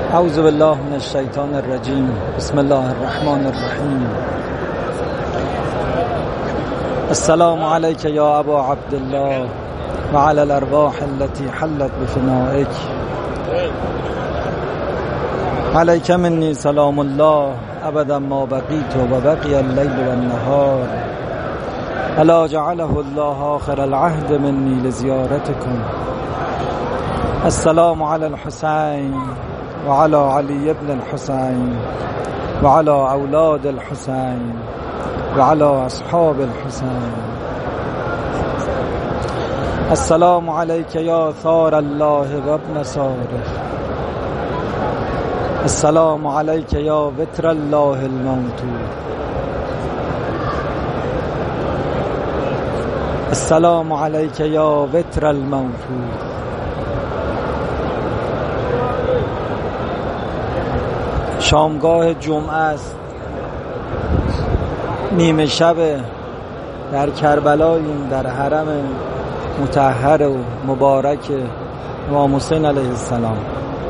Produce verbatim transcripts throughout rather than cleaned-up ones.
اعوذ بالله من الشیطان الرجیم. بسم الله الرحمن الرحیم. السلام علیک یا ابا عبدالله و علی الارواح التي حلت بفنائک. علیک منی سلام الله ابدا ما بقیت و بقی اللیل و النهار الا جعله الله آخر العهد منی لزیارتکم. السلام علی الحسین و علی علی ابن الحسین و علی اولاد الحسین و علی اصحاب الحسین. السلام علیک یا ثار الله و ابن ثاره. السلام علیک یا وتر الله الموتور. السلام علیک یا وتر الموتور. شامگاه جمعه است، نیمه شب در کربلاییم، در حرم مطهر و مبارک امام حسین علیه السلام.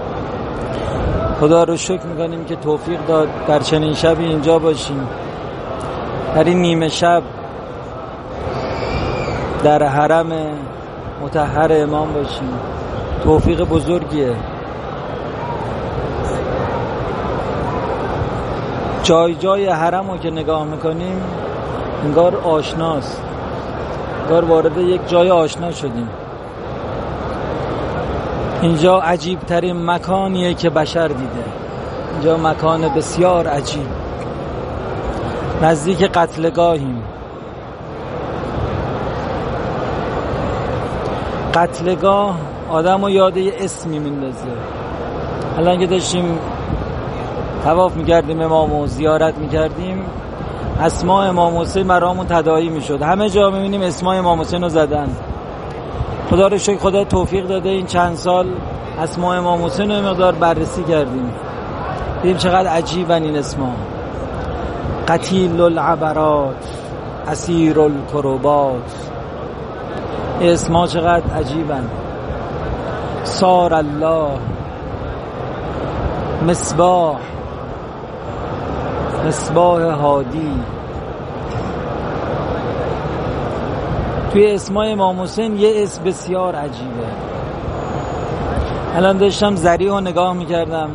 خدا رو شکر میکنیم که توفیق داد در چنین شبی اینجا باشیم، در این نیمه شب در حرم مطهر امام باشیم. توفیق بزرگیه. جای جای حرم رو که نگاه میکنیم انگار آشناست، انگار وارد یک جای آشنا شدیم. اینجا عجیب ترین مکانیه که بشر دیده. اینجا مکان بسیار عجیب، نزدیک قتلگاهیم. قتلگاه آدم رو یاد یه اسمی میندازه. الان که داشتیم طواف میکردیم امام و زیارت میکردیم، اسماء امام حسین برامون تداعی میشد. همه جا میبینیم اسماء امام حسین رو زدن. خدا رو شکر خدا توفیق داده این چند سال اسماء امام حسین رو مقدار بررسی کردیم، دیدیم چقدر عجیبن این اسما. قتیل العبرات، اسیر الکربات، این اسما چقدر عجیبن. سار الله، مصباح، مصباح هادی. توی اسمای امام حسین یه اسم بسیار عجیبه. الان داشتم ذریع رو نگاه میکردم،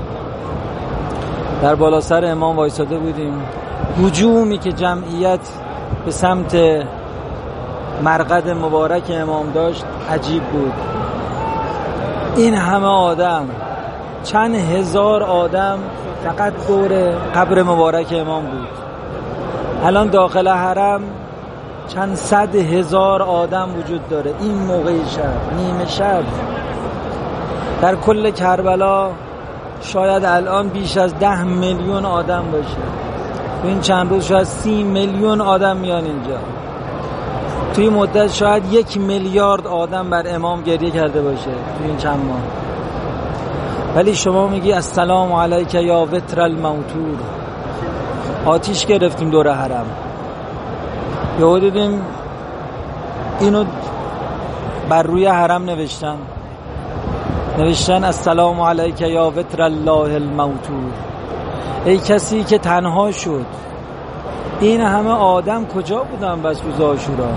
در بالا سر امام وایساده بودیم. هجومی که جمعیت به سمت مرقد مبارک امام داشت عجیب بود. این همه آدم، چند هزار آدم فقط دور قبر مبارک امام بود. الان داخل حرم چند صد هزار آدم وجود داره. این موقع شب، نیمه شب، در کل کربلا شاید الان بیش از ده میلیون آدم باشه. تو این چند روز شاید سی میلیون آدم میان اینجا. توی مدت شاید یک میلیارد آدم بر امام گریه کرده باشه توی این چند ماه. ولی شما میگی السلام علیک یا وتر الموتور. آتیش گرفتیم دور حرم. یهو دیدیم اینو بر روی حرم نوشتن نوشتن السلام علیک یا وتر الله الموتور. ای کسی که تنها شد. این همه آدم کجا بودن بس روز عاشورا؟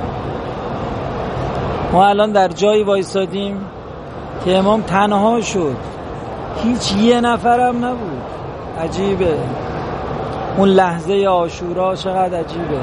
ما الان در جایی وایسادیم که امام تنها شد، هیچ یه نفرم نبود. عجیبه. اون لحظه عاشورا چقدر عجیبه.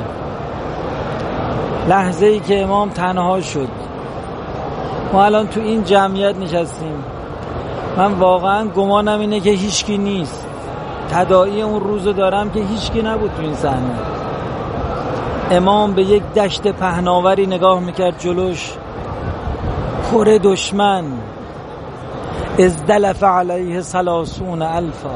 لحظه ای که امام تنها شد. ما الان تو این جمعیت نشستیم. من واقعا گمانم اینه که هیچکی نیست. تداعی اون روزو دارم که هیچکی نبود تو این صحنه. امام به یک دشت پهناوری نگاه میکرد جلوش، پر دشمن. ازدلف علیه ثلاثون الفا.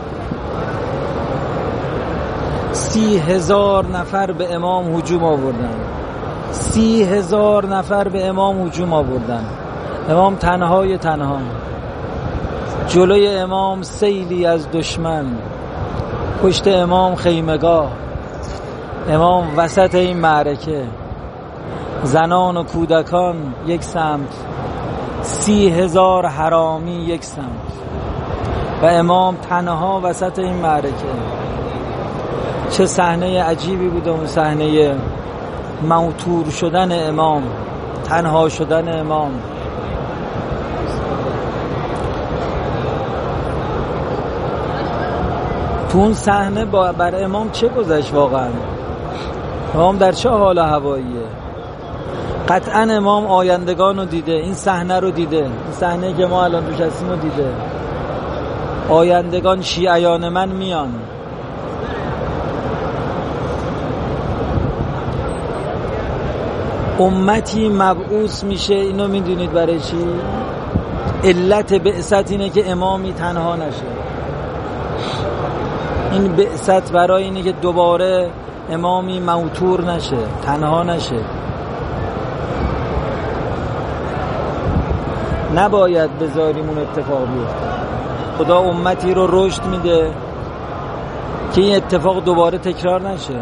سی هزار نفر به امام هجوم آوردن. سی هزار نفر به امام هجوم آوردن. امام تنهای تنها. جلوی امام سیلی از دشمن. پشت امام خیمگاه. امام وسط این معرکه. زنان و کودکان یک سمت، سی هزار حرامی یک سمت. و امام تنها وسط این معرکه. چه صحنه عجیبی بود اون صحنه موتور شدن امام، تنها شدن امام. تو اون صحنه بر امام چه گذشت واقعا؟ امام در چه حال و هواییه؟ قطعا امام آیندگان رو دیده، این صحنه رو دیده، این صحنه که ما الان توش هستیم رو دیده. آیندگان شیعیان من میان. امتی مبعوث میشه. اینو میدونید برای چی؟ علت بعثت اینه که امامی تنها نشه. این بعثت برای اینه که دوباره امامی موتور نشه، تنها نشه. نباید بذاریم اون اتفاق بیفته. خدا امتی رو رشد میده که این اتفاق دوباره تکرار نشه.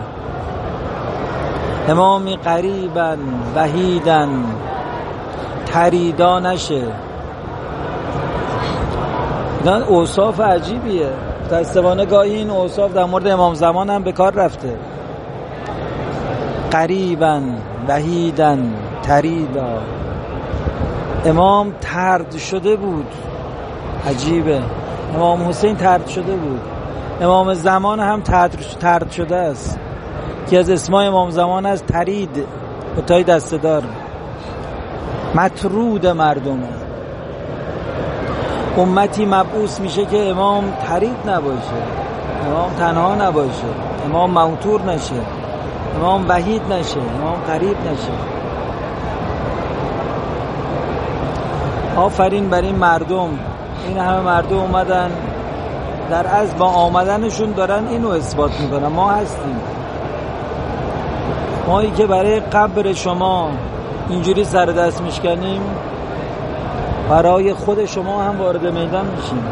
امامی قریبا وحیدن تریدا نشه. این اوصاف عجیبیه. متأسفانه گاهی این اوصاف در مورد امام زمان هم به کار رفته. قریبا وحیدن تریدا. امام طرد شده بود. عجیبه. امام حسین طرد شده بود. امام زمان هم طرد شده است. که از اسمای امام زمان است ترید، بتای دسته دار، مطرود مردمه. امتی مبعوث میشه که امام ترید نباشه، امام تنها نباشه، امام موتور نشه، امام وحید نشه، امام قریب نشه. آفرین بر این مردم. این همه مردم اومدن، در از با آمدنشون دارن اینو اثبات میکنن ما هستیم. مایی که برای قبر شما اینجوری سر دست میشکنیم، برای خود شما هم وارد میدان میشیم.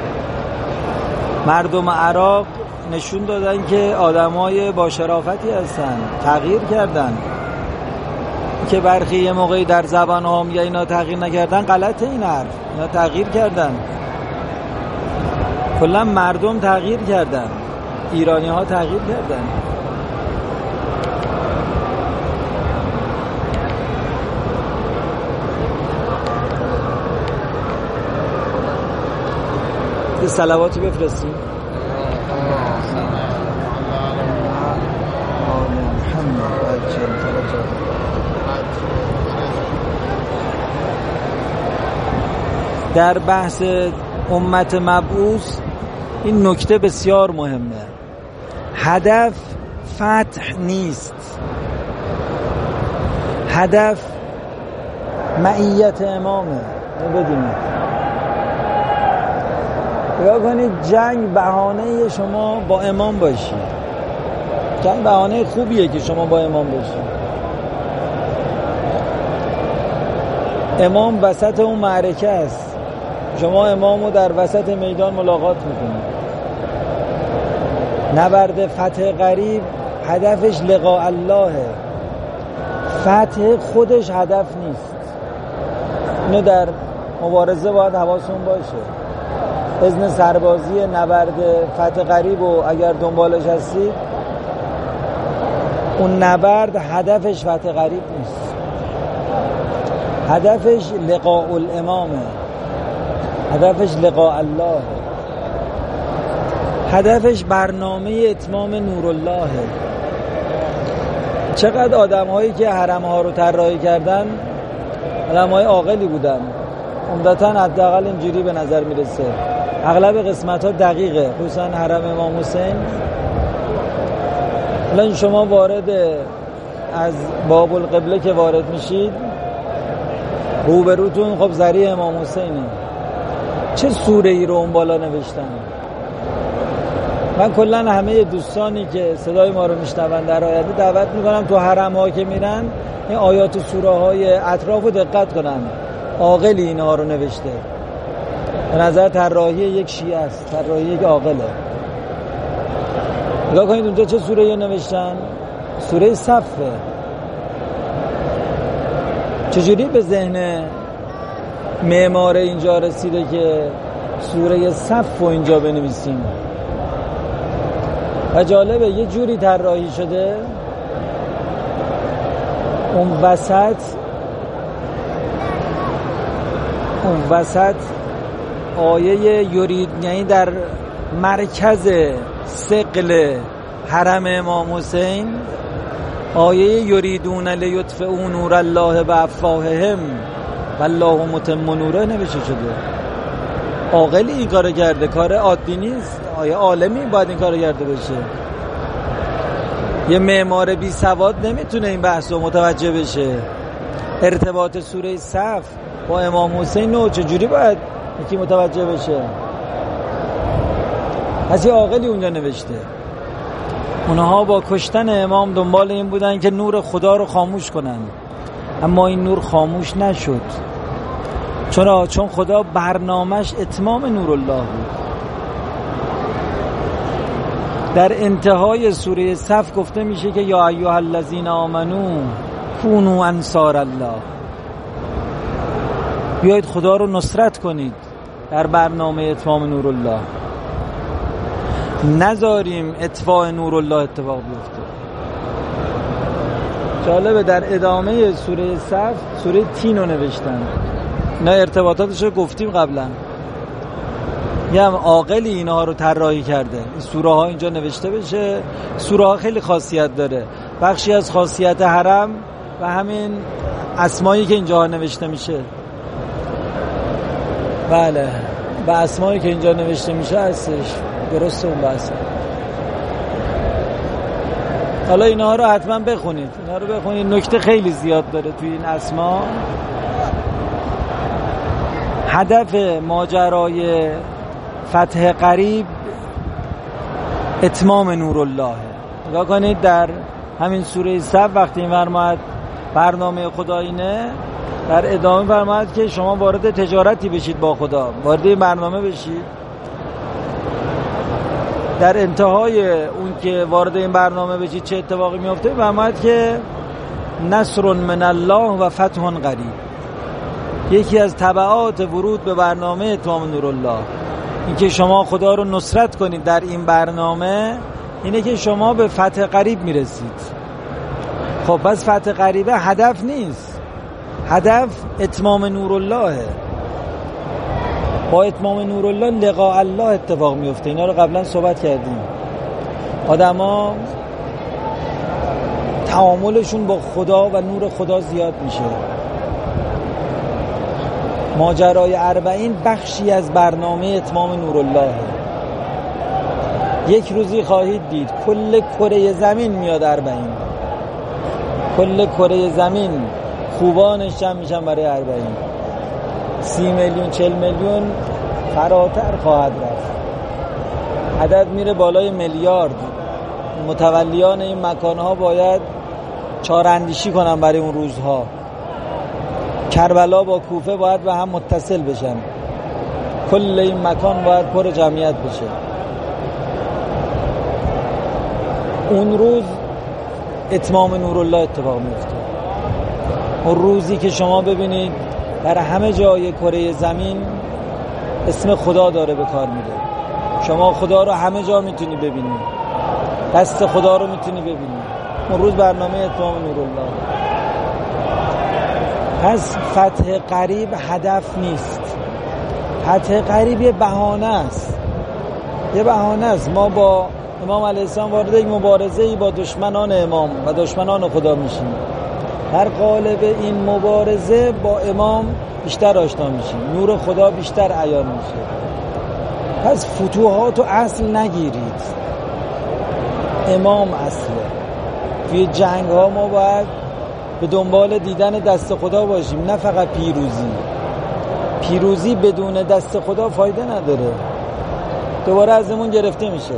مردم عراق نشون دادن که آدمای با شرافتی هستن، تغییر کردن. که برخی یه موقعی در زبان ها میگه اینا تغییر نکردن، غلطه این حرف. اینا تغییر کردن. کلا مردم تغییر کردن، ایرانی ها تغییر کردن. یه صلواتی بفرستیم. در بحث امت مبعوث این نکته بسیار مهمه. هدف فتح نیست، هدف معیت امامه. بدونید بگاه کنید جنگ بهانه شما با امام باشید. جنگ بهانه خوبیه که شما با امام باشید. امام وسط اون معرکه است، شما امام رو در وسط میدان ملاقات میکنید. نبرد فتح قریب هدفش لقاء اللهه، فتح خودش هدف نیست. اینو در مبارزه باید حواستون باشه. اذن سربازی نبرد فتح قریب و اگر دنبالش هستید، اون نبرد هدفش فتح قریب نیست، هدفش لقاء الامامه، هدفش لقاء الله، هدفش برنامه اتمام نورالله. چقدر آدم هایی که حرم ها رو طراحی کردن آدم های عاقلی بودن، عمدتاً حداقل اینجوری به نظر میرسه. اغلب قسمت ها دقیقه، خصوصا حرم امام حسین. الان شما وارد از باب القبله که وارد میشید، روبروتون خب ذریع امام حسینه. چه سوره ای رو اون بالا نوشتن؟ من کلا همه دوستانی که صدای ما رو میشنون در آینده دعوت میکنم تو حرم ها که میرن این آیات و سوره های اطراف رو دقت کنن. عاقلی اینها رو نوشته. به نظر طراحی یک شیعه است، طراحی یک عاقله. نگاه کنید اونجا چه سوره ای نوشتن؟ سوره صفه. چجوری به ذهن معمار اینجا رسیده که سوره صف رو اینجا بنویسیم. و جالبه یه جوری طراحی شده اون وسط اون وسط آیه یورید، یعنی در مرکز ثقل حرم امام حسین آیه یریدون لیطفئوا نور الله بافواههم والله متم نوره نوشته شده. عاقلی این کارو کرده، کار عادی نیست، آیه عالمی باید این کارو کرده باشه. یه معمار بی سواد نمیتونه این بحث رو متوجه بشه. ارتباط سوره صف با امام حسین رو چجوری باید یکی متوجه بشه؟ از یه عاقلی اونجا نوشته. اونها با کشتن امام دنبال این بودن که نور خدا رو خاموش کنن، اما این نور خاموش نشد. چرا؟ چون خدا برنامهش اتمام نور الله بود. در انتهای سوره صف گفته میشه که یا ایها الذین آمنو کونوا انصار الله، بیایید خدا رو نصرت کنید در برنامه اتمام نور الله، نذاریم اطفاء نور الله اتفاق بیفته. جالبه در ادامه سوره صف سوره تین رو نوشتن. اینا ارتباطاتش رو گفتیم قبلا. یه هم عاقلی اینها رو طراحی کرده این سوره ها اینجا نوشته بشه. سوره ها خیلی خاصیت داره. بخشی از خاصیت حرم و همین اسمایی که اینجا نوشته میشه، بله، و اسمایی که اینجا نوشته میشه هستش. درسته اون بحثه. حالا اینها رو حتما بخونید، اینها رو بخونید، نکته خیلی زیاد داره توی این اسما. هدف ماجرای فتح قریب اتمام نور الله. نگاه کنید در همین سوره صف وقتی این فرماید برنامه خدا اینه، در ادامه فرماید که شما وارد تجارتی بشید با خدا، وارد این برنامه بشید. در انتهای اون که وارد این برنامه بشید چه اتفاقی میفته؟ فرماید که نصر من الله و فتح قریب. یکی از تبعات ورود به برنامه اتمام نور الله این که شما خدا رو نصرت کنید در این برنامه، اینه که شما به فتح قریب میرسید. خب پس فتح قریبه هدف نیست، هدف اتمام نور الله. با اتمام نور الله لقاء الله اتفاق میفته. اینا رو قبلا صحبت کردیم. آدم ها تعاملشون با خدا و نور خدا زیاد میشه. ماجرای اربعین بخشی از برنامه اتمام نور الله. یک روزی خواهید دید کل کره زمین میاد اربعین، کل کره زمین خوبانش جمع میشن برای اربعین. سی میلیون چل میلیون فراتر خواهد رفت، عدد میره بالای میلیارد. متولیان این مکانها باید چاراندیشی کنن برای اون روزها. کربلا با کوفه باید به هم متصل بشن، کل این مکان باید پر جمعیت بشه. اون روز اتمام نور الله اتفاق میفته. اون روزی که شما ببینید در همه جای کره زمین اسم خدا داره به کار میره. شما خدا رو همه جا میتونی ببینی، دست خدا رو میتونی ببینی. اون روز برنامه اتمام نور الله. پس فتح قریب هدف نیست. فتح قریب یه بهانه است، یه بهانه است. ما با امام علیه السلام وارد یک مبارزه‌ای با دشمنان امام و دشمنان خدا میشیم. در قالب این مبارزه با امام بیشتر آشنا میشیم، نور خدا بیشتر عیان میشه. پس فتوحات و اصل نگیرید، امام اصله. توی جنگ ها ما باید به دنبال دیدن دست خدا باشیم، نه فقط پیروزی. پیروزی بدون دست خدا فایده نداره، دوباره ازمون گرفته میشه.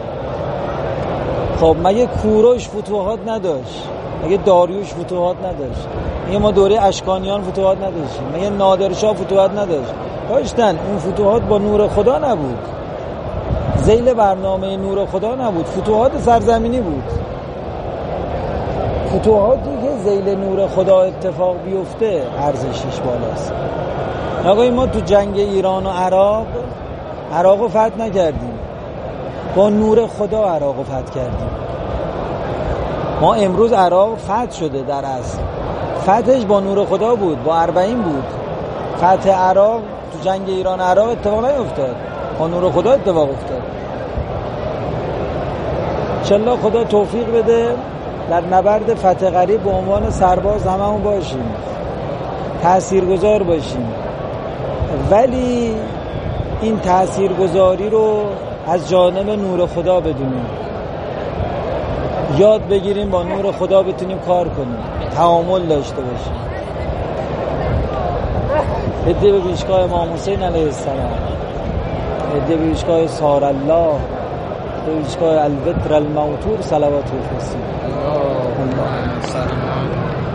خب مگه کوروش فتوحات نداشت؟ مگه داریوش فتوحات نداشت؟ مگه ما دوره اشکانیان فتوحات نداشتیم؟ مگه نادرشاه فتوحات نداشت؟ داشتن. اون فتوحات با نور خدا نبود، ذیل برنامه نور خدا نبود، فتوحات سرزمینی بود. فتوحاتی که ذیل نور خدا اتفاق بیفته ارزشش بالاست. نگاهی ما تو جنگ ایران و عراق عراق رو فتح نکردیم، با نور خدا عراق رو فتح کردیم. ما امروز عراق فتح شده، در اصل فتحش با نور خدا بود، با اربعین بود. فتح عراق تو جنگ ایران عراق اتفاق نیفتاد، با نور خدا اتفاق افتاد. انشالله خدا توفیق بده در نبرد فتح قریب به عنوان سرباز هممون باشیم، تاثیرگذار باشیم، ولی این تاثیرگذاری رو از جانب نور خدا بدونیم، یاد بگیریم با نور خدا بتونیم کار کنیم، تعامل داشته باشیم. هدیه به پیشگاه امام حسین علیه السلام، هدیه به پیشگاه سار الله، به پیشگاه البتر الموتور صلوات و تسلیم. الله